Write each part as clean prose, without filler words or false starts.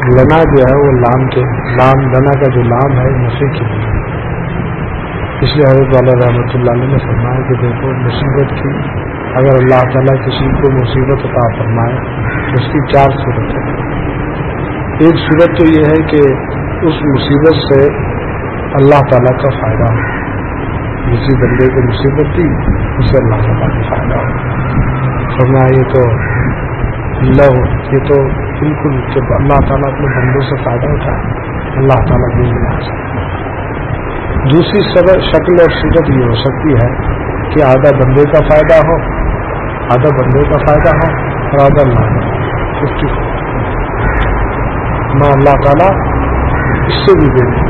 लना जो है वो लाम लना का जो लाम है नफे की है। इसलिए हज़रत वाला रहमतुल्लाह अलैह ने फरमाया कि देखो मुसीबत की अगर अल्लाह ताला किसी को मुसीबत अता फरमाए तो उसकी 4 सूरत है। एक सूरत तो ये है कि उस मुसीबत से अल्लाह ताला का फ़ायदा हो, किसी बंदे को मुसीबत दी उससे अल्लाह ताला का फ़ायदा हो। फरमाया ये तो बिल्कुल जब अल्लाह ताला अपने बंदों से फ़ायदा उठाए अल्लाह ताला भी मिला सकता है। दूसरी शक्ल और सूरत ये हो सकती है कि आधा बंदे का फ़ायदा हो, आधा बंदे का फ़ायदा हो और आधा अल्लाह का 50 ना अल्लाह ताला इससे भी दे दे।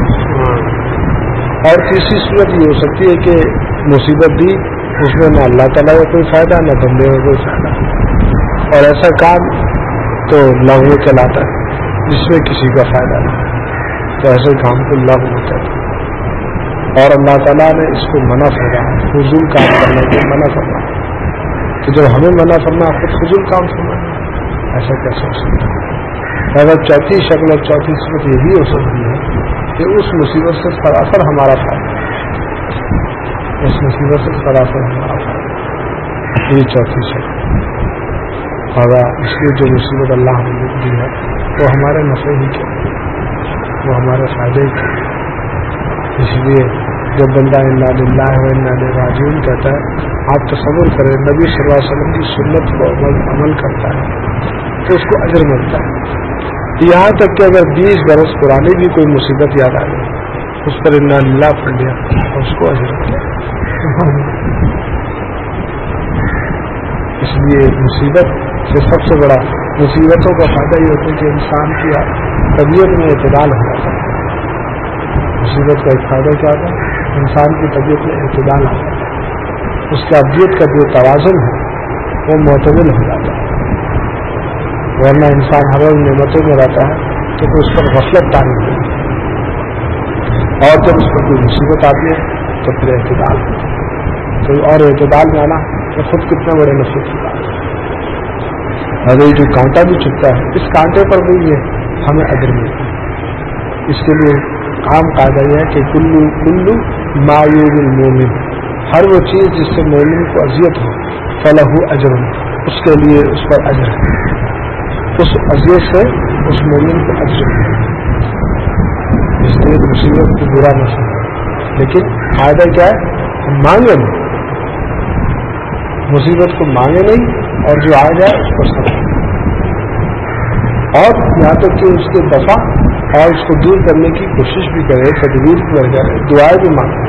और तीसरी सूरत ये हो सकती है कि मुसीबत दी उसमें ना अल्लाह ताला का कोई फ़ायदा ना बंदे का कोई फ़ायदा, और ऐसा काम तो लग़्व कहलाता है जिसमें किसी का फ़ायदा नहीं, तो ऐसे काम को लग़्व कहते हैं। और अल्लाह ताला ने इसको मना फरमाया, फजूल काम करने को मना फरमाया। तो जब हमें मना फरमाया खुद फजूल काम फरमाया, ऐसा कैसे हो सकता है? अगर चौथी शक्ल और चौथी सूरत ये भी हो सकती है कि उस मुसीबत से सरासर हमारा फायदा, इस मुसीबत से सरासर हमारा फायदा, ये चौथी शक्ल। और इसलिए जो मुसीबत अल्लाह ने दी है वो हमारे नफ़े ही के, वो हमारे फायदे के। इसलिए जब बंदा इन्ना लिल्लाहि व इन्ना इलैहि राजिऊन कहता है, आप तसव्वुर करें नबी सल्लल्लाहु अलैहि वसल्लम की सुन्नत को अमल करता है तो उसको अजर मिलता है। यहाँ तक कि अगर 20 बरस पुरानी भी कोई मुसीबत याद आ गई उस पर इन्ना लिल्लाह पढ़ लिया उसको अजर मिलेगा। इसलिए मुसीबत से सबसे बड़ा मुसीबतों का फायदा ये होता है कि इंसान की तबीयत में एतदाल हो जाता है। मुसीबत का एक फायदा क्या होता है? इंसान की तबीयत में एतदाल आता है, उसकी तबीयत का जो तवाज़ुन है वो मुतदिल हो जाता है। वरना इंसान हर रोज नेमतों में रहता है तो उस पर गफलत तारी होती है, और जब उस पर कोई मुसीबत आती है तो फिर एतदाल होता है। तो और एतदाल में आना तो खुद कितने बड़े नसीब की बात है। अगर जो कांटा भी चुभता है इस कांटे पर भी ये हमें अजर मिलता है। इसके लिए आम कायदा यह है कि कुल्लू मायूबिल मोमिन, हर वो चीज़ जिससे मोमिन को अजियत हो फलहु अजरुन, उसके लिए उस पर अजर है, उस अजियत से उस मोमिन को अजर है। इसलिए मुसीबत को बुरा न समझे, लेकिन फायदा क्या है? हम मांगे नहीं, मुसीबत को मांगे नहीं और जो आ जाए उसको समझे, और यहाँ तक कि उसके दफा और उसको दूर करने की कोशिश भी करे, तदबीर की वजह से दुआएं भी मांगे।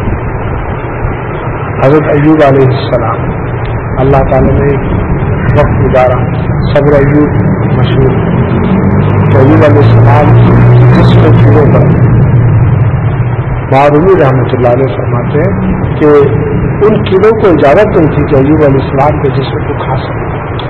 हज़रत अय्यूब अलैहिस्सलाम, अल्लाह ताला ने एक वक्त गुजारा, सब्र अय्यूब मशहूर, तो अय्यूब अलैहिस्सलाम जिसमें कीड़े पर मारूमी रहमतुल्लाह अलैह फरमाते हैं कि उन कीड़ों को इजाजत नहीं थी कि अय्यूब अलैहिस्सलाम के जिस्म को खा सके,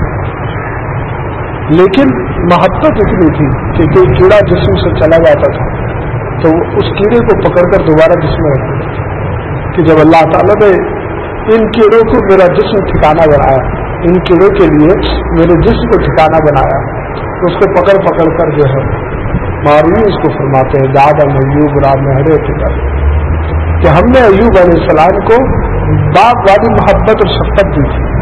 लेकिन मोहब्बत इतनी थी कि कोई कीड़ा जिस्म से चला जाता था तो उस कीड़े को पकड़कर दोबारा जिस्म रख देता था। कि जब अल्लाह ताला ने इन कीड़ों को मेरा जिस्म ठिकाना बनाया, इन कीड़ों के लिए मेरे जिस्म को ठिकाना बनाया, तो उसको पकड़ पकड़ कर जो है मारूनी उसको फरमाते हैं दादा अय्यूब राम मेहरे फिकर, कि हमने अय्यूब अलैहिस्सलाम को बाप वाली मोहब्बत और शफ़क़त दी थी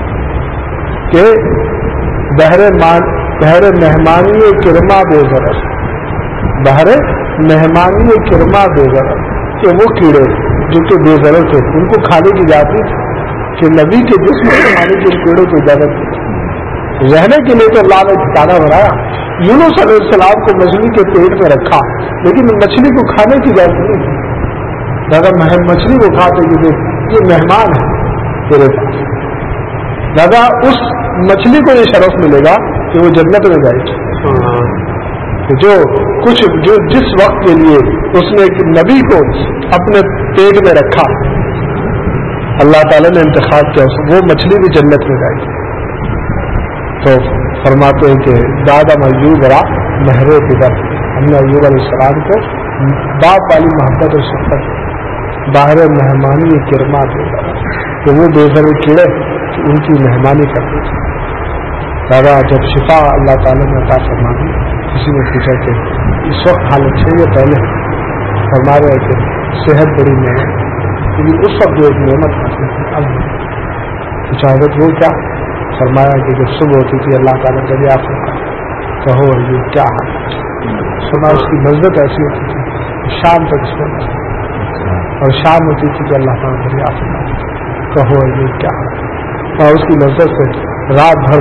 कि बहरे मेहमानी किरमा बेज़रर, बहरे मेहमानी किरमा बेज़रर, कि वो कीड़े जो कि बेज़रर थे उनको खाने की जाती कि नबी के जिस्म में खाने के कीड़ों को इजाजत दी। रहने के लिए तो अल्लाह ने ठिकाना बनाया, यूनुस अलैहिस्सलाम को मछली के पेट में रखा, लेकिन मछली को खाने की इजाजत नहीं थी। अगर मछली को खाते ये मेहमान है तेरे पास, दादा उस मछली को ये शरफ मिलेगा कि वो जन्नत में जाएगी। जो जिस वक्त के लिए उसने एक नबी को अपने पेट में रखा, अल्लाह ताला ने इंतखाब किया, वो मछली भी जन्नत में जाएगी। तो फरमाते हैं कि दादा अय्यूब रा महरे फिकर, हमने अय्यूब अलैहिस्सलाम को बाप वाली मोहब्बत और शफ़क़त, बाहर मेहमानी किरमा देगा कि वो बेज़र कीड़े उनकी मेहमानी करते थे। दादा जब शिफा अल्लाह ताला ने अता फरमा दी, किसी ने पूछा कि इस वक्त हालत है या पहले? फरमा रहे कि सेहत बड़ी नेमत, लेकिन उस वक्त जो एक नेमत हासिल थी अब पूछा वो क्या? फरमाया कि जब सुबह होती थी अल्लाह ताला दरियाफ्त होता, कहो ये क्या हाल? सुना उसकी नज़रत ऐसी होती थी शाम तक सोना, और शाम होती थी कि अल्लाह ताला दरियाफ्त होता, कहो ये क्या हाल? और उसकी नजर से रात भर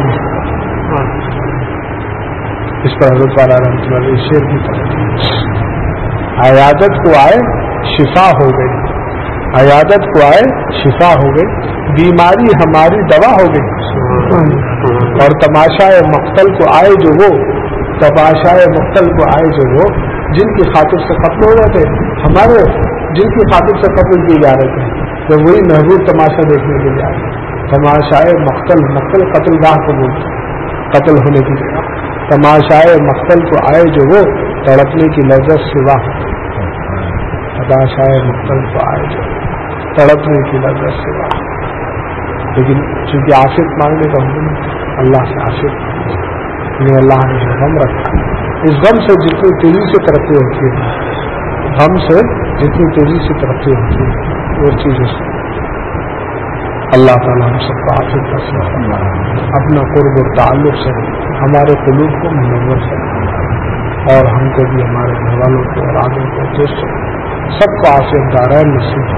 इस पर हजरत वाला रहमतुल्लाह अलैह शेर की तरह, अयादत को आए शिफा हो गई, अयादत को आए शिफा हो गई, बीमारी हमारी दवा हो गई, और तमाशाए मक्तल को आए जो वो, तमाशाए मक्तल को आए जो वो, जिनकी खातिर से कत्ल हो रहे थे हमारे, जिनकी खातिर से कत्ल किए जा रहे थे, तो वही महबूब तमाशा देखने के लिए आए। तमाशाए मक्तल, मक्तल कत्ल गाह को बोलते, कत्ल होने की जगह, तमाशाए मक्तल को आए जो वो, तड़पने की लज्जत सिवा, तमाशाए मक्तल को आए जो तड़पने की लज्जत सिवा। लेकिन चूंकि आशिक मांगने का हुक्म अल्लाह से आशिक, इन्हें अल्लाह ने गम रखा। इस गम से जितनी तेजी से तरक्की होती है, गम से जितनी तेजी से तरक्की होती है, वो चीज अल्लाह ताला हम सबको आफियत नसीब अपना कुर्ब और ताल्लुक से हमारे कुलूब को मुनव्वर करे, और हमको भी हमारे घर वालों को और आगे को दोस्तों सबको आफियत दाराइन नसीब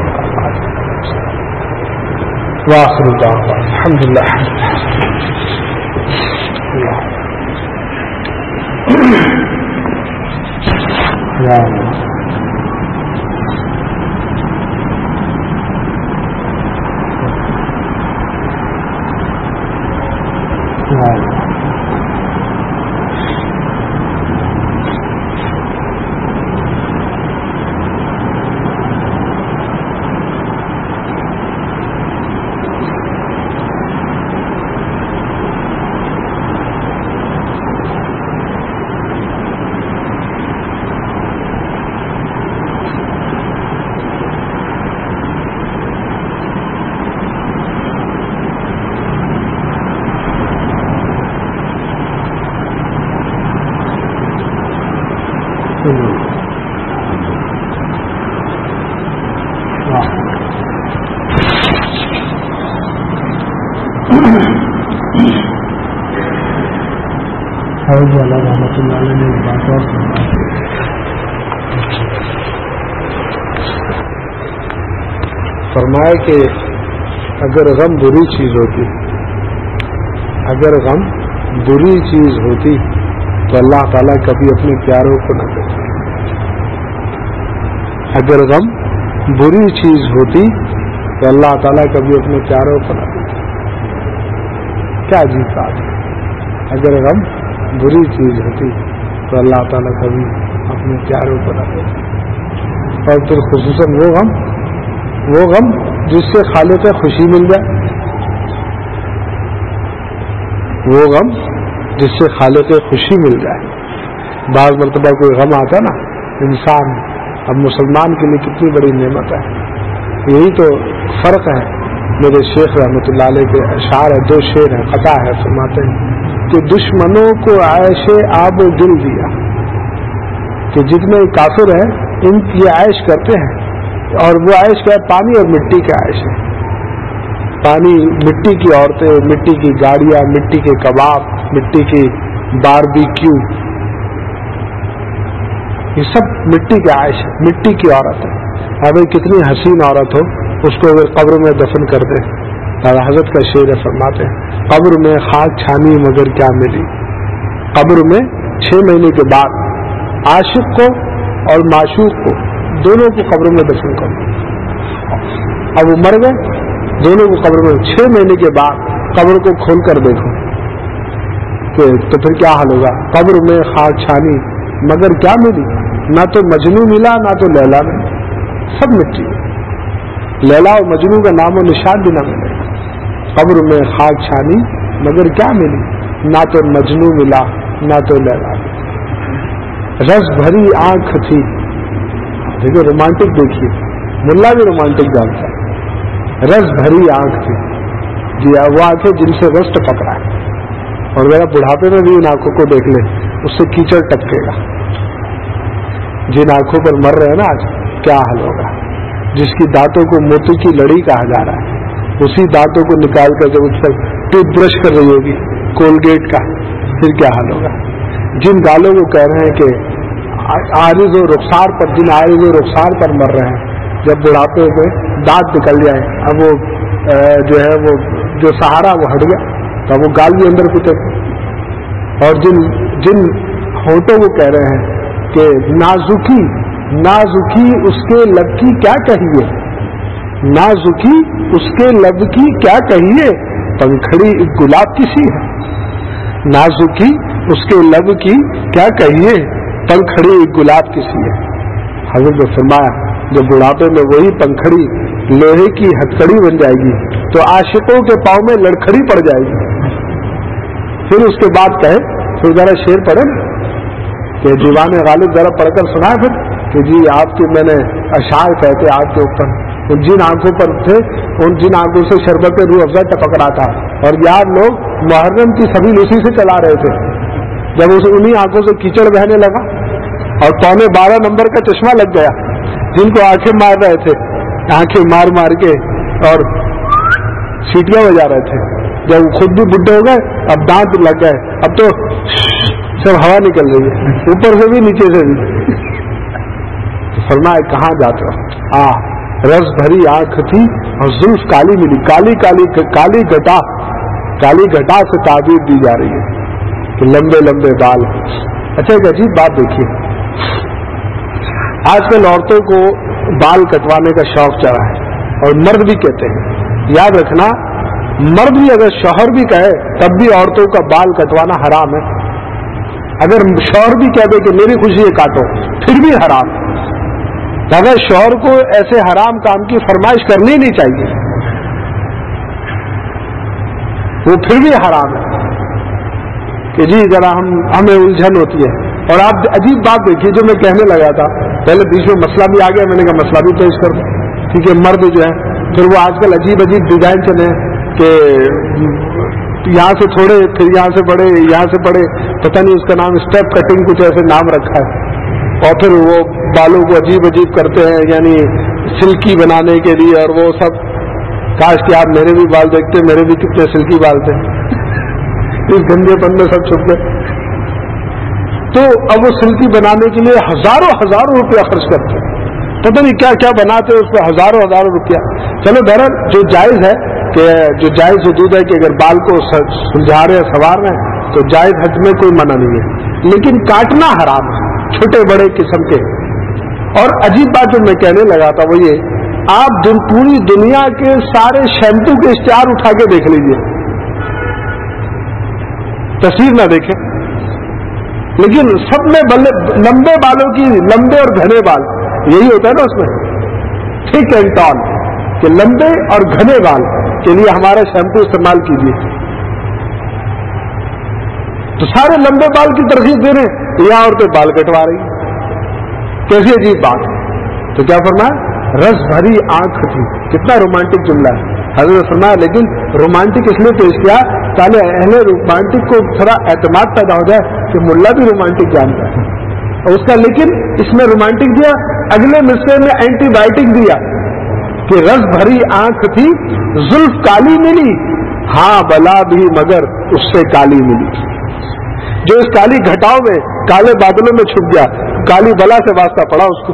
वाखिर दावा अल्हम्दुलिल्लाह। फरमाए कि अगर गम बुरी चीज होती, अगर गम बुरी चीज होती तो अल्लाह ताला कभी अपने प्यारों को न देते। अगर गम बुरी चीज होती तो अल्लाह ताला कभी अपने प्यारों को न देते। क्या अजीब बात है, अगर गम बुरी चीज होती तो अल्लाह ताला कभी अपने प्यारों को न देते। और फिर खुसूसन वो गम जिससे खालिक खुशी मिल जाए, वो गम जिससे खालिक खुशी मिल जाए। बाज़ मरतबा कोई गम आता ना इंसान, अब मुसलमान के लिए कितनी बड़ी नेमत है। यही तो फर्क है। मेरे शेख रहमतुल्लाह अलैह के अशार है, दो शेर है, कथा है, फरमाते हैं कि दुश्मनों को ऐशे आब दिल दिया, कि जितने काफिर हैं इनकी ऐश करते हैं, और वो ऐश क्या है, पानी और मिट्टी का ऐश है। पानी, मिट्टी की औरतें, मिट्टी की गाड़ियां, मिट्टी के कबाब, मिट्टी की बारबेक्यू, ये सब मिट्टी का ऐश है, मिट्टी की औरत है। अभी कितनी हसीन औरत हो, उसको अगर कब्र में दफन कर दे, हजरत का शेर फरमाते हैं कब्र में खाक छानी मगर क्या मिली। कब्र में 6 महीने के बाद आशिक को और माशूक को दोनों को कब्र में दफन कर दो। अब वो मर गए, दोनों को कब्र में 6 महीने के बाद कब्र को खोल कर देखो तो फिर क्या हाल होगा। कब्र में खाक छानी मगर क्या मिली, ना तो मजनू मिला ना तो लैला मिली, सब मिट्टी। लैला और मजनू का नामो निशान भी ना मिले। कब्र में खाक छानी मगर क्या मिली, ना तो मजनू मिला ना तो लैला। रस भरी आंख थी, देखिए रोमांटिक, देखिए मुल्ला भी रोमांटिक जानता है। रस भरी आंख थी, जी वो आंखें जिनसे रस टपक रहा है, और मेरा बुढ़ापे में भी इन आंखों को देख ले उससे कीचड़ टपकेगा। जिन आंखों पर मर रहे हैं ना आज, क्या हाल होगा। जिसकी दांतों को मोती की लड़ी कहा जा रहा है, उसी दांतों को निकाल कर जब उस पर टूथब्रश कर रही होगी कोलगेट का, फिर क्या हाल होगा। जिन गालों को कह रहे हैं कि आरिज़ और रुखसार पर, जिन आरिज़ और रुखसार पर मर रहे हैं, जब बुढ़ापे में दांत निकल जाए, अब वो जो है वो जो सहारा वो हट गया, तो वो गाल भी अंदर पिटे। और जिन जिन होठों को कह रहे हैं कि नाजुकी नाजुकी उसके लब की क्या कहिए, नाजुकी उसके लब की क्या कहिए, पंखड़ी गुलाब किसी है। नाजुकी उसके लब की क्या कहिए, पंखड़ी गुलाब किसी है। हज़रत ने फरमाया जब बुढ़ापे में वही पंखड़ी लोहे की हथकड़ी बन जाएगी तो आशिकों के पांव में लड़खड़ी पड़ जाएगी। फिर उसके बाद कहे, फिर जरा शेर पढ़े कि दीवाने गालिब जरा पढ़कर सुनाए फिर कि जी आपके मैंने अशार कहते आपके ऊपर, जिन आंखों पर थे उन जिन आंखों से शरबत रूह अफ़ज़ा टपक रहा था, और यार लोग मुहर्रम की सभी उसी से चला रहे थे। जब उसे उन्हीं आंखों से कीचड़ बहने लगा और 12:15 नंबर का चश्मा लग गया, जिनको आंखें मार रहे थे, आंखें मार मार के और सीटियां बजा रहे थे, जब खुद भी बुढ़े हो गए, अब दांत लग गए, अब तो सब हवा निकल रही है ऊपर से भी नीचे से भी। तो फरमाया कहाँ जाते हो, रस भरी आंख थी और जुल्फ काली मिली, काली काली काली घटा से ताबीर दी जा रही है कि लंबे लंबे बाल। अच्छा एक अजीब बात देखिए, आजकल औरतों को बाल कटवाने का शौक चढ़ा है और मर्द भी कहते हैं। याद रखना, मर्द भी अगर शौहर भी कहे तब भी औरतों का बाल कटवाना हराम है। अगर शौहर भी कह दे कि मेरी खुशी है काटो, फिर भी हराम है। अगर शौहर को ऐसे हराम काम की फरमाइश करनी नहीं चाहिए, वो फिर भी हराम है कि जी जरा हमें उलझन होती है। और आप अजीब बात देखिए जो मैं कहने लगा था, पहले बीच में मसला भी आ गया, मैंने कहा मसला भी पेश कर दो, क्योंकि मर्द जो है फिर वो आजकल अजीब अजीब डिजाइन चले कि यहाँ से थोड़े फिर यहाँ से बड़े, यहाँ से बड़े, पता नहीं उसका नाम स्टेप कटिंग कुछ ऐसे नाम रखा है, और फिर वो बालों को अजीब अजीब करते हैं, यानी सिल्की बनाने के लिए। और वो सब, काश कि आप मेरे भी बाल देखते, मेरे भी कितने सिल्की बाल थे इस गंदेपन में सब छुप गए। तो अब वो सिल्की बनाने के लिए हजारों हजारों रुपया खर्च करते हैं, पता नहीं क्या क्या बनाते हैं, उस पर हजारों हजारों रुपया। चलो बहरहाल जो जायज है कि जो जायज हदूद है कि अगर बाल को सुलझा रहे संवार रहे हैं तो जायज हद में कोई मना नहीं है, लेकिन काटना हराम है छोटे बड़े किस्म के। और अजीब बात जो मैं कहने लगा था वो ये, आप पूरी दुनिया के सारे शैम्पू के इश्तिहार उठा के देख लीजिए, तस्वीर ना देखें, लेकिन सब में लंबे बालों की, लंबे और घने बाल, यही होता है ना उसमें, थिक एंड टॉल, कि लंबे और घने बाल के लिए हमारा शैम्पू इस्तेमाल कीजिए। तो सारे लंबे बाल की तरकीब दे रहे हैं, तो यहां औरतें बाल कटवा रही, कैसी अजीब बात है। तो क्या फरमाया, रस भरी आंख थी, कितना रोमांटिक जुमला है। हज़रत फरमाया लेकिन रोमांटिक इसलिए पेश किया ताकि अहले रोमांटिक को थोड़ा एतमाद पैदा हो जाए कि मुल्ला भी रोमांटिक जानता है, और उसका लेकिन इसमें रोमांटिक दिया, अगले मिसरे में एंटीबायोटिक दिया कि रस भरी आंख थी, जुल्फ काली मिली, हाँ बला भी मगर उससे काली मिली। जो इस काली घटाओं में, काले बादलों में छुप गया, काली बला से वास्ता पड़ा उसको।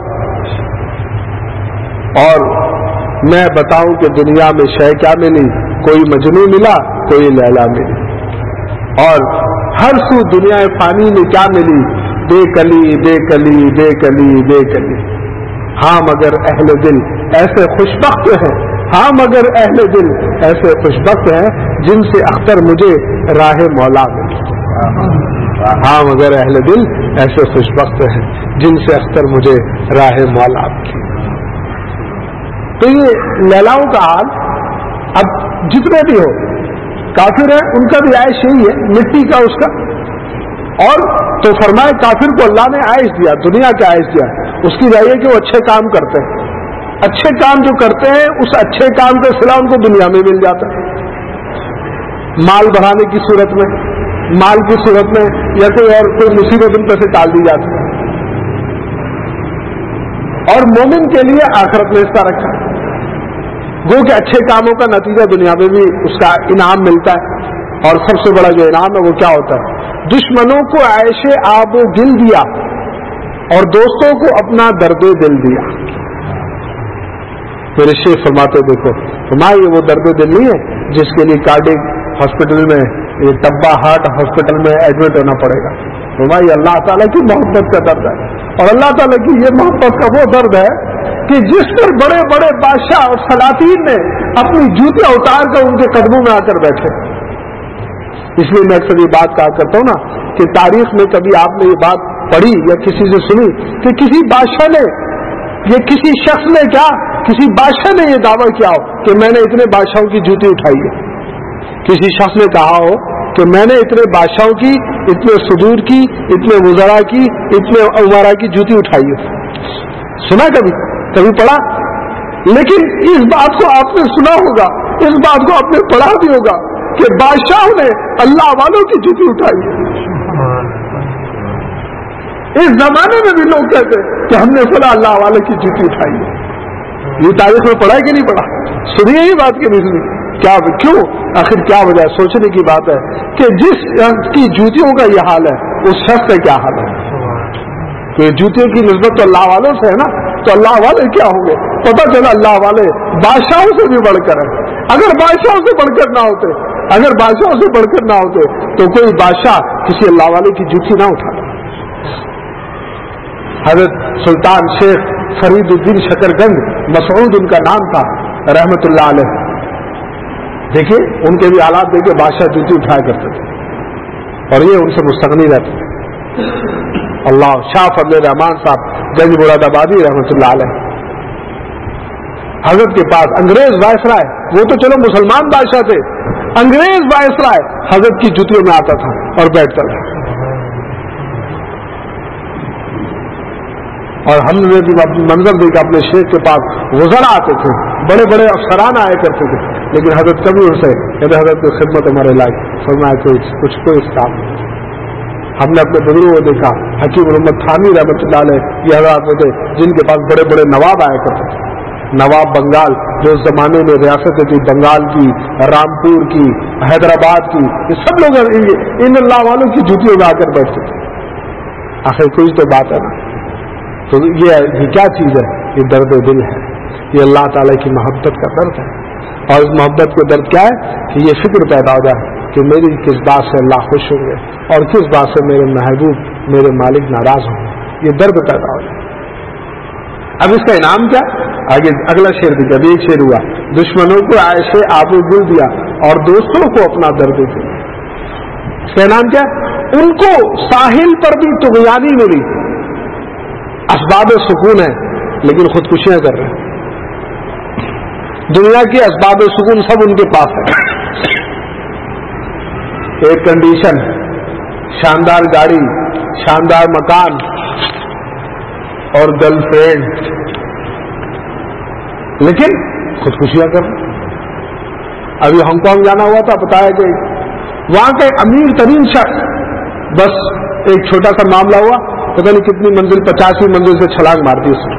और मैं बताऊं कि दुनिया में शय क्या मिली, कोई मजनू मिला, कोई लैला मिली, और हर सू दुनिया फानी में क्या मिली, बेकली बेकली बेकली बेकली। हाँ मगर अहले दिल ऐसे खुशबख्त हैं, हाँ मगर अहले दिल ऐसे खुशबख्त हैं जिनसे अख्तर मुझे राह मौला मिली। हाँ मगर अहले दिल ऐसे खुशबख्त हैं जिनसे अख्तर मुझे राह मौला मिली। तो ये लैलाओं का हाल, अब जितने भी हो काफिर है उनका भी आयश यही है, मिट्टी का उसका। और तो फरमाए काफिर को अल्लाह ने आयश दिया, दुनिया का आयश दिया, उसकी वजह है कि वो अच्छे काम करते हैं, अच्छे काम जो करते हैं उस अच्छे काम का सिला उनको दुनिया में मिल जाता है, माल बढ़ाने की सूरत में, مال کی صورت میں یا کوئی مصیبت ان پہ سے ٹال دی جاتی ہے. اور مومن کے لیے آخرت میں حصہ رکھا، وہ کہ اچھے کاموں کا نتیجہ دنیا میں بھی اس کا انعام ملتا ہے. اور سب سے بڑا جو انعام ہے وہ کیا ہوتا ہے؟ دشمنوں کو عیش آب و دل دیا اور دوستوں کو اپنا درد دل دیا. میرے شیخ فرماتے دیکھو فرمایا یہ وہ درد دل نہیں ہے جس کے لیے کارڈک ہاسپٹل میں، یہ ٹبا ہارٹ ہاسپٹل میں ایڈمٹ ہونا پڑے گا. فرمایا یہ اللہ تعالیٰ کی محبت کا درد ہے. اور اللہ تعالیٰ کی یہ محبت کا وہ درد ہے کہ جس پر بڑے بڑے بادشاہ اور سلاطین نے اپنی جوتیاں اتار کر ان کے قدموں میں آ کر بیٹھے. اس لیے میں اکثر یہ بات کہا کرتا ہوں نا کہ تاریخ میں کبھی آپ نے یہ بات پڑھی یا کسی سے سنی کہ کسی بادشاہ نے یا کسی شخص نے کسی بادشاہ نے یہ دعویٰ کیا ہو کہ میں نے اتنے بادشاہوں کی جوتی اٹھائی ہے؟ کسی شخص نے کہا ہو کہ میں نے اتنے بادشاہوں کی، اتنے صدور کی، اتنے وزراء کی، اتنے عمراء کی جوتی اٹھائی ہے؟ سنا کبھی پڑھا؟ لیکن اس بات کو آپ نے سنا ہوگا، اس بات کو آپ نے پڑھا بھی ہوگا کہ بادشاہوں نے اللہ والوں کی جوتی اٹھائی ہے. اس زمانے میں بھی لوگ کہتے ہیں کہ ہم نے فلاں اللہ والے کی جوتی اٹھائی ہے. یہ تاریخ میں پڑھا ہے کہ نہیں پڑھا؟ سنیے ہی بات کہ نہیں سنی؟ کیوں؟ آخر کیا وجہ ہے؟ سوچنے کی بات ہے کہ جس شخص کی جوتیوں کا یہ حال ہے اس شخص کا کیا حال ہے. تو جوتیوں کی نسبت تو اللہ والوں سے ہے نا، تو اللہ والے کیا ہوں گے؟ پتہ چلا اللہ والے بادشاہوں سے بھی بڑھ کر ہیں. اگر بادشاہوں سے بڑھ کر نہ ہوتے تو کوئی بادشاہ کسی اللہ والے کی جوتی نہ اٹھاتا. حضرت سلطان شیخ فرید الدین شکرگنج مسعود ان کا نام تھا رحمت اللہ علیہ. دیکھیے ان کے بھی حالات دیکھے، بادشاہ جوتی اٹھایا کرتے تھے اور یہ ان سے مستغنی رہتے تھے. اللہ شاہ فضل الرحمان صاحب گنج مراد آبادی رحمت اللہ علیہ، حضرت کے پاس انگریز وائسرائے، وہ تو چلو مسلمان بادشاہ تھے، انگریز وائسرائے حضرت کی جوتیوں میں آتا تھا اور بیٹھتا تھا. اور ہم نے بھی منظر دیکھا اپنے شیخ کے پاس وزراء آتے تھے، بڑے بڑے افسران آیا کرتے تھے، لیکن حضرت کبھی ان سے کہتے حضرت کی خدمت ہمارے لائق فرمایا کوئی اس کام نہیں. ہم نے اپنے بزرگوں کو دیکھا، حکیم محمد تھانی رحمۃ اللہ علیہ یہ حضرات ہوتے جن کے پاس بڑے بڑے نواب آیا کرتے تھے. نواب بنگال جو اس زمانے میں ریاستیں تھی، بنگال کی، رامپور کی، حیدرآباد کی، یہ سب لوگ ان اللہ والوں کی جوتیوں میں آ کر بیٹھتے تھے. آخر کوئی تو بات ہے نا. تو یہ کیا چیز ہے؟ یہ درد دل ہے، یہ اللہ تعالیٰ کی محبت کا درد ہے. اور اس محبت کا درد کیا ہے کہ یہ فکر پیدا ہو جائے کہ میری کس بات سے اللہ خوش ہوں گے اور کس بات سے میرے محبوب میرے مالک ناراض ہوں گے. یہ درد پیدا ہو جائے. اب اس کا انعام کیا؟ آگے اگلا شعر دیا. ابھی ایک شعر ہوا، دشمنوں کو عیش آب و گل دیا اور دوستوں کو اپنا درد دیا. اس کا انعام کیا؟ ان کو ساحل پر بھی طغیانی ملی، اسباب سکون ہے لیکن خودکشیاں کر رہے ہیں. دنیا کی اسباب سکون سب ان کے پاس ہے، ایئر کنڈیشن، شاندار گاڑی، شاندار مکان اور گرل فرینڈ، لیکن خودکشیاں کر رہے ہیں. ابھی ہانگ کانگ جانا ہوا تھا، بتایا کہ وہاں کا امیر ترین شخص بس ایک چھوٹا سا معاملہ ہوا، پتہ نہیں کتنی منزل، 85 منزل سے چھلانگ مار دی اس نے.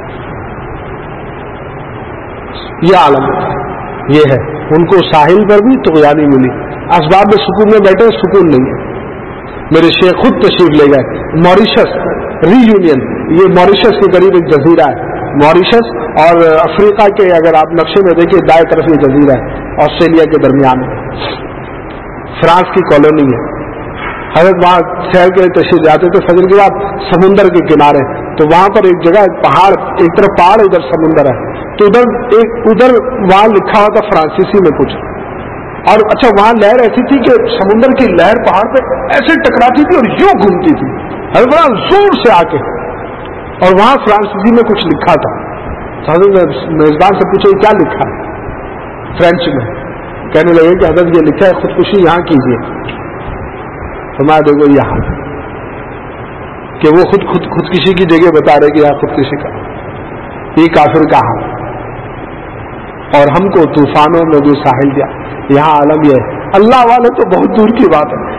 یہ عالم یہ ہے. ان کو ساحل پر بھی طغیانی ملی، اسباب سکون میں بیٹھے، سکون نہیں ہے. میرے شیخ خود تشریف لے گئے موریشس ری یونین. یہ موریشس کے قریب ایک جزیرہ ہے. موریشس اور افریقہ کے اگر آپ نقشے میں دیکھیں دائیں طرف یہ جزیرہ ہے، آسٹریلیا کے درمیان ہے، فرانس کی کالونی ہے. حضرت وہاں سیر کے لیے تشریف جاتے تھے فجر کے بعد سمندر کے کنارے. تو وہاں پر ایک جگہ پہاڑ، ایک طرف پہاڑ ادھر سمندر ہے. تو ادھر وہاں لکھا ہوا تھا فرانسیسی میں کچھ. اور اچھا وہاں لہر ایسی تھی کہ سمندر کی لہر پہاڑ پہ ایسے ٹکراتی تھی اور یوں گھومتی تھی ہر بڑا زور سے آ کے. اور وہاں فرانسیسی میں کچھ لکھا تھا. حضرت نے میزبان سے پوچھا کیا لکھا ہے؟ فرینچ میں. کہنے لگے کہ حضرت یہ لکھا ہے خودکشی یہاں کیجیے. ہمارا دیکھو یہاں کہ وہ خودکشی کی جگہ بتا رہے کہ یہاں خودکشی کا، یہ کافر کا حال. اور ہم کو طوفانوں میں جو ساحل دیا. یہاں عالم یہ ہے. اللہ والے تو بہت دور کی بات ہے،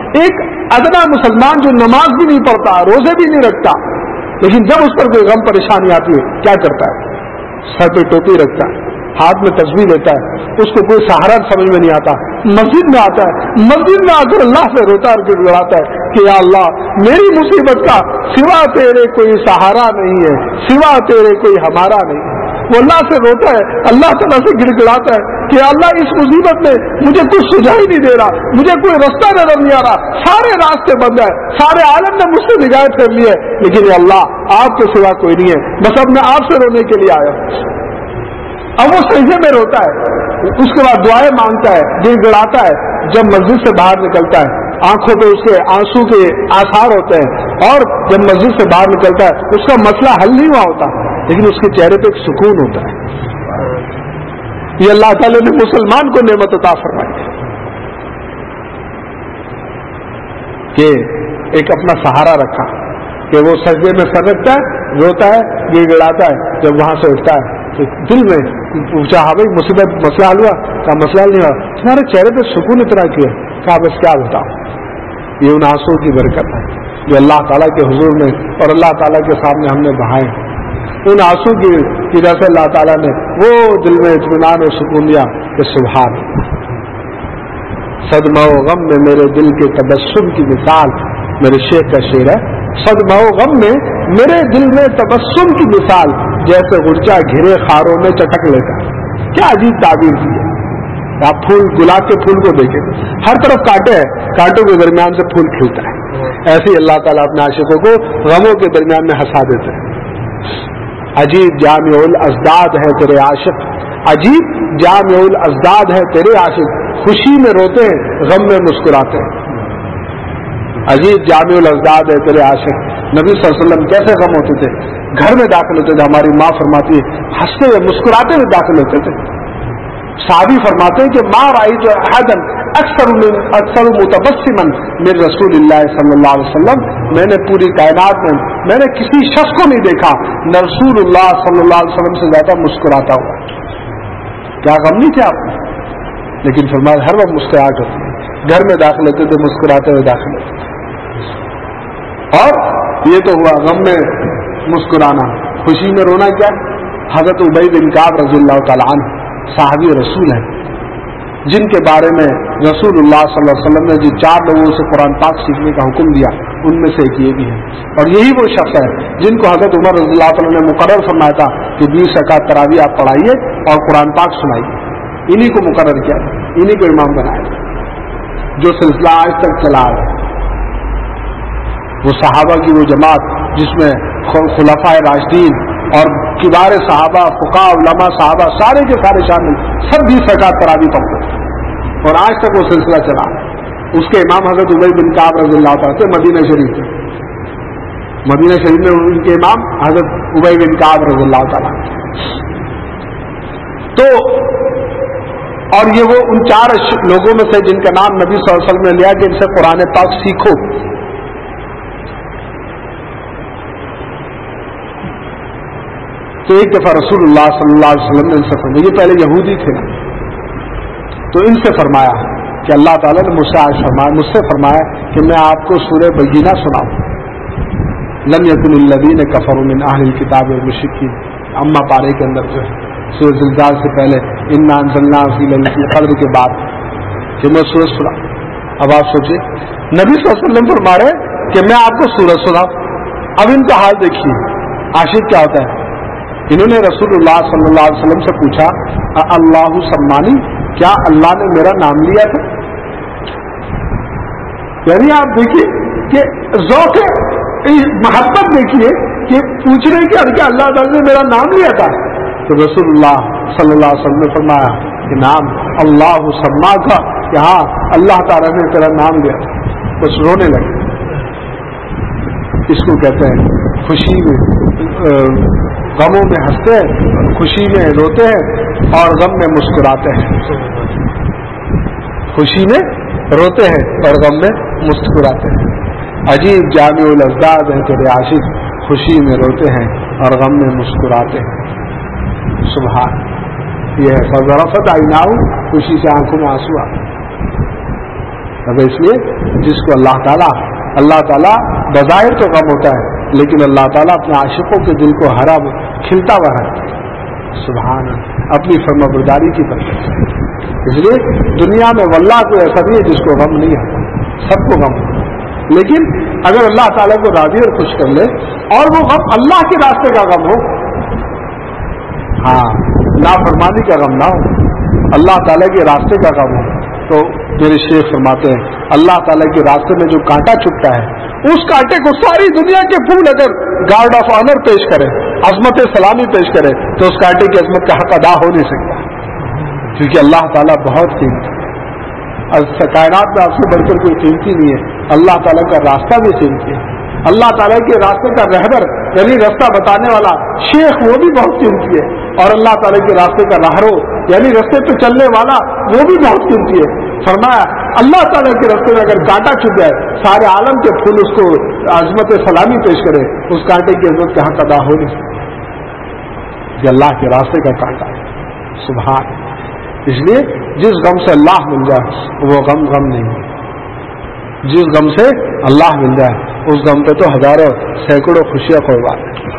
ایک ادنا مسلمان جو نماز بھی نہیں پڑھتا، روزے بھی نہیں رکھتا، لیکن جب اس پر کوئی غم پریشانی آتی ہے کیا کرتا ہے؟ سر پہ ٹوپی رکھتا ہے، ہاتھ میں تسبیح لیتا ہے، اس کو کوئی سہارا سمجھ میں نہیں آتا، مسجد میں آتا ہے، مسجد میں آ کر اللہ سے روتا اور گڑ گڑاتا ہے کہ یا اللہ میری مصیبت کا سوا تیرے کوئی سہارا نہیں ہے، سوا تیرے کوئی ہمارا نہیں ہے۔ وہ اللہ سے روتا ہے، اللہ تعالیٰ سے گڑ گڑاتا ہے کہ اللہ اس مصیبت میں مجھے کچھ سجھا ہی نہیں دے رہا، مجھے کوئی رستہ نظر نہیں آ رہا، سارے راستے بند ہیں، سارے عالم نے مجھ سے نگاہ پھیر لی ہے، لیکن اللہ آپ کے سوا کوئی نہیں ہے، بس اب میں آپ سے رونے کے لیے آیا ہوں۔ اب وہ سجدے میں روتا ہے، اس کے بعد دعائیں مانگتا ہے، گڑ گڑاتا ہے۔ جب مسجد سے باہر نکلتا ہے آنکھوں پہ اس کے آنسو کے آثار ہوتے ہیں، اور جب مسجد سے باہر نکلتا ہے اس کا مسئلہ حل نہیں ہوا ہوتا، لیکن اس کے چہرے پہ ایک سکون ہوتا ہے۔ یہ اللہ تعالیٰ نے مسلمان کو نعمت عطا فرمائی ہے کہ ایک اپنا سہارا رکھا، کہ وہ سجدے میں سر رکھتا ہے، روتا ہے، گڑ گڑاتا ہے، جب وہاں سے اٹھتا ہے تو دل میں پوچھا ہاں بھائی مصیبت مسئلہ حل ہوا؟ کہا مسئلہ نہیں ہوا۔ تمہارے چہرے پہ سکون اتنا کیوں؟ کہا بس کیا بتاؤں، یہ ان آنسو کی برکت ہے جو اللہ تعالیٰ کے حضور میں اور اللہ تعالیٰ کے سامنے ہم نے بہائے، ان آنسو کی وجہ سے اللہ تعالیٰ نے وہ دل میں اطمینان اور سکون دیا کہ سبحان صدمہ و غم میں میرے دل کے تبسم کی مثال، میرے شیخ کا شعر ہے، صدمہ و غم میں میرے دل میں تبسم کی مثال، جیسے غرچہ گھرے خاروں میں چٹک لیتا ہے۔ کیا عجیب تعبیر کی ہے۔ آپ پھول، گلاب کے پھول کو دیکھیں، ہر طرف کانٹے ہیں، کانٹوں کے درمیان سے پھول کھلتا ہے، ایسے ہی اللہ تعالیٰ اپنے عاشقوں کو غموں کے درمیان میں ہنسا دیتے ہیں۔ عجیب جامع الازداد ہے تیرے عاشق، عجیب جامع الازداد ہے تیرے عاشق، خوشی میں روتے ہیں غم میں مسکراتے ہیں۔ عجیب جامع الازداد ہے تیرے عاشق۔ نبی صلی اللہ علیہ وسلم کیسے غم ہوتے تھے، گھر میں داخل ہوتے تھے، ہماری ماں فرماتی ہے ہنستے ہوئے مسکراتے ہوئے داخل ہوتے تھے۔ صحابی فرماتے ہیں کہ ماں رائی جو احدن اکثر متبسما من رسول اللہ صلی اللہ علیہ وسلم، میں نے پوری کائنات میں نے کسی شخص کو نہیں دیکھا نہ رسول اللہ صلی اللہ علیہ وسلم سے زیادہ مسکراتا ہوا۔ کیا غم نہیں تھے آپ کو؟ لیکن فرمایا ہر وقت مسکراہٹ ہوتی ہے، گھر میں داخل ہوتے تھے مسکراتے ہوئے داخل ہوتے تھے۔ اور یہ تو ہوا غم میں مسکرانا، خوشی میں رونا کیا؟ حضرت ابی بن کعب رضی اللہ تعالیٰ عنہ صحابی رسول ہیں، جن کے بارے میں رسول اللہ صلی اللہ علیہ وسلم نے جو 4 لوگوں سے قرآن پاک سیکھنے کا حکم دیا ان میں سے ایک یہ بھی ہے، اور یہی وہ شخص ہے جن کو حضرت عمر رضی اللہ تعالیٰ نے مقرر فرمایا تھا کہ 20 رکعت تراویح آپ پڑھائیے اور قرآن پاک سنائیے، انہی کو مقرر کیا تھا، انہی کو امام بنایا تھا، جو سلسلہ آج تک چلا ہے۔ وہ صحابہ کی وہ جماعت جس میں خلفائے راشدین اور کبار صحابہ، فقہاء، علماء، صحابہ سارے کے سارے شامل، سب 20 رکعت تراویح پڑھتے تھے اور آج تک وہ سلسلہ چلا۔ اس کے امام حضرت ابی بن کعب رضی اللہ تعالیٰ سے مدینہ شریف تھے، مدینہ شریف میں ان کے امام حضرت ابی بن کعب رضی اللہ تعالیٰ۔ تو اور یہ وہ ان 4 لوگوں میں سے جن کا نام نبی صلی اللہ علیہ وسلم نے لیا کہ ان سے قرآن پاک سیکھو۔ تو ایک دفعہ رسول اللہ صلی اللہ علیہ وسلم نے ان سے فرمایا، یہ پہلے یہودی تھے نا، تو ان سے فرمایا کہ اللہ تعالیٰ نے مجھ سے فرمایا کہ میں آپ کو سورہ بینہ سناؤں، لم یکن الذین کفروا من اہل الکتاب والمشرکین، اما پارے کے اندر جو ہے سورہ زلزال سے پہلے انا انزلناہ فی لیلۃ القدر کے بعد کہ میں سورہ سنا۔ اب آپ سوچیں نبی صلی اللہ علیہ وسلم فرما رہے کہ میں آپ کو سورہ سناؤں۔ اب ان کا حال دیکھیے، عاشق کیا ہوتا ہے۔ انہوں نے رسول اللہ صلی اللہ علیہ وسلم سے پوچھا اللہ سمانی، کیا اللہ نے میرا نام لیا تھا؟ یعنی آپ دیکھیے کہ ذوق محبت دیکھیے کہ پوچھ رہے کہ کیا اللہ تعالیٰ نے میرا نام لیا تھا؟ تو رسول اللہ صلی اللہ علیہ وسلم نے فرمایا کہ نام اللہ سما کا، کہ ہاں اللہ تعالیٰ نے تیرا نام لیا تھا۔ بس رونے لگے۔ اس کو کہتے ہیں خوشی میں غموں میں ہنستے ہیں، خوشی میں روتے ہیں اور غم میں مسکراتے ہیں، خوشی میں روتے ہیں اور غم میں مسکراتے ہیں۔ عجیب جامع الازداد ہیں تیرے عاشق، خوشی میں روتے ہیں اور غم میں مسکراتے ہیں۔ سبحان، یہ ہے فضرفت عیناہ، خوشی سے آنکھوں میں آنسو آ، اب اس لیے جس کو اللہ تعالیٰ بظاہر تو غم ہوتا ہے لیکن اللہ تعالیٰ اپنے عاشقوں کے دل کو ہرا کھلتا ہوا رکھتا ہے، سبحان اللہ، اپنی فرمانبرداری کی برکت سے۔ اس لیے دنیا میں واللہ کوئی ایسا نہیں ہے جس کو غم نہیں آتا، سب کو غم ہوتا ہے، لیکن اگر اللہ تعالیٰ کو راضی اور خوش کر لے اور وہ غم اللہ کے راستے کا غم ہو، ہاں نافرمانی کا غم نہ ہو، اللہ تعالیٰ کے راستے کا غم ہو، تو میرے شیخ فرماتے ہیں اللہ تعالیٰ کے راستے میں جو کانٹا چھپتا ہے اس کانٹے کو ساری دنیا کے پھول اگر گارڈ آف آنر پیش کرے، عظمت سلامی پیش کرے، تو اس کانٹے کی عظمت کا حق ادا ہو نہیں سکتا، کیونکہ اللہ تعالیٰ بہت قیمتی ہے، کائنات میں آپ سے بڑھ کر کوئی قیمتی نہیں ہے، اللہ تعالیٰ کا راستہ بھی قیمتی ہے، اللہ تعالیٰ کے راستے کا رہبر یعنی راستہ بتانے والا شیخ وہ بھی بہت قیمتی ہے، اور اللہ تعالیٰ کے راستے کا راہرو یعنی راستے پہ چلنے والا وہ بھی بہت قیمتی ہے۔ فرمایا اللہ تعالیٰ کے راستے میں اگر کانٹا چھپ جائے، سارے عالم کے پھول اس کو عظمت سلامی پیش کرے، اس کانٹے کی عظمت کا حق ادا ہو نہیں سکتا، یہ اللہ کے راستے کا کانٹا ہے، سبحان۔ اس لیے جس غم سے اللہ مل جائے وہ غم نہیں ہے، جس غم سے اللہ مل جائے اس غم پہ تو ہزاروں سینکڑوں خوشیاں قربان ہیں،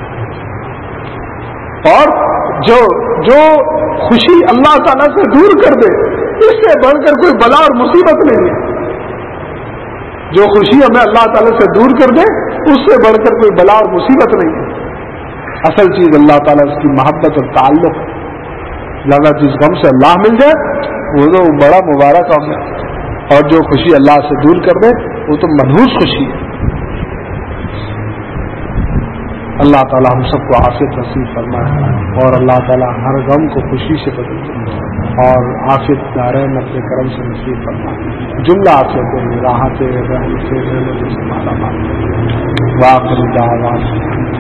اور جو خوشی اللہ تعالیٰ سے دور کر دے اس سے بڑھ کر کوئی بلا اور مصیبت نہیں ہے، جو خوشی ہمیں اللہ تعالیٰ سے دور کر دے اس سے بڑھ کر کوئی بلا اور مصیبت نہیں ہے، اصل چیز اللہ تعالیٰ اس کی محبت اور تعلق، لہذا جس غم سے اللہ مل جائے وہ تو بڑا مبارک غم ہے، اور جو خوشی اللہ سے دور کر دے وہ تو منحوس خوشی ہے۔ اللہ تعالیٰ ہم سب کو عافیت نصیب فرمائے، اور اللہ تعالیٰ ہر غم کو خوشی سے بدل دے، اور عافیت دارین اپنے کرم سے نصیب فرمائے، جملہ عافیت راحت رحمت سے مالا مال۔ واخر دعوانا